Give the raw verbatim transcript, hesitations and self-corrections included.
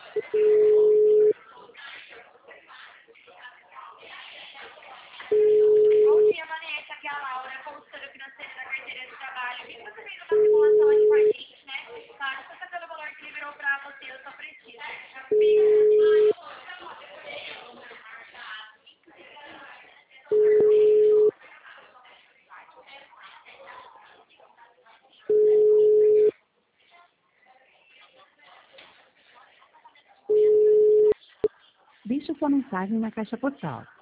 Bom dia, Vanessa. Aqui é a Laura, consultora financeira da carteira de trabalho. Vi que você fez uma simulação aqui com a gente, né? Claro, você está pelo valor que liberou para você, eu só preciso. Deixe sua mensagem na caixa postal.